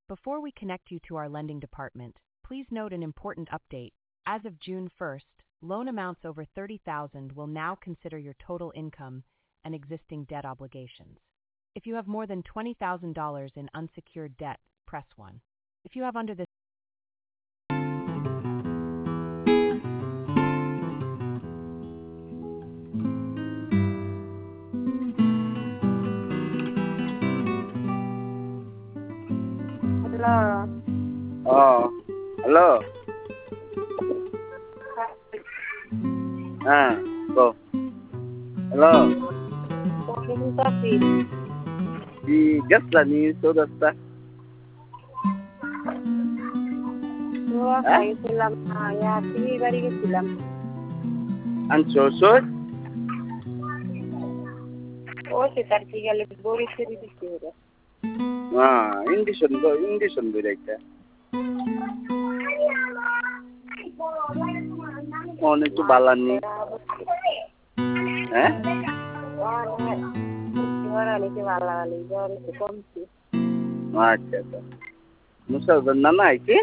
Before we connect you to our lending department, please note an important update. As of June 1st, loan amounts over $30,000 will now consider your total income and existing debt obligations. If you have more than $20,000 in unsecured debt, press 1. If you have under this Hello. Oh, hello. Go. Hello. Kung tapi, Di gas lah ni sudah start. dua kayo silang ya, sige bari ko silang. Ang susod? O si tartigal boris siri dito. English on direkte. Ano ito balan ni? Wala ni si wala ni jori si komsi. Acha. Musa nana iki?